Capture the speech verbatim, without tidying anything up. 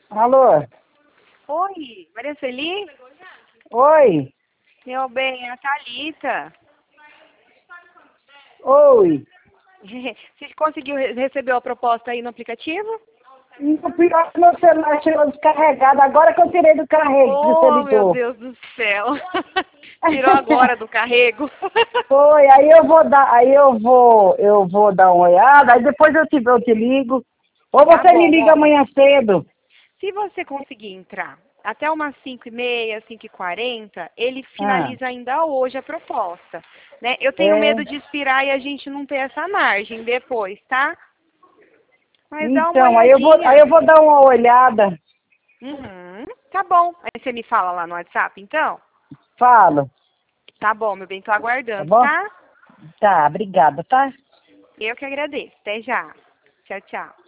Alô? Oi, Maria Celi? Oi? Meu bem, é a Thalita. Oi? Você conseguiu re- receber a proposta aí no aplicativo? O pior que meu celular chegou descarregado, agora que eu tirei do carrego que você Oh, meu ligou. Deus do céu. Tirou agora do carrego. Foi, aí eu vou dar, aí eu vou, eu vou dar uma olhada, aí depois eu te, eu te ligo. Ou Tá você me bom, liga ó. amanhã cedo. Se você conseguir entrar até umas cinco e meia, cinco e quarenta, ele Ah, finaliza ainda hoje a proposta. Né? Eu tenho é. medo de expirar e a gente não ter essa margem depois, tá? Mas dá uma Então, aí eu vou, aí olhadinha. eu vou dar uma olhada. Uhum, tá bom. Aí você me fala lá no WhatsApp, então? Falo, Tá bom, meu bem, tô tá aguardando, bom? tá? Tá, obrigada, tá? Eu que agradeço. Até já. Tchau, tchau.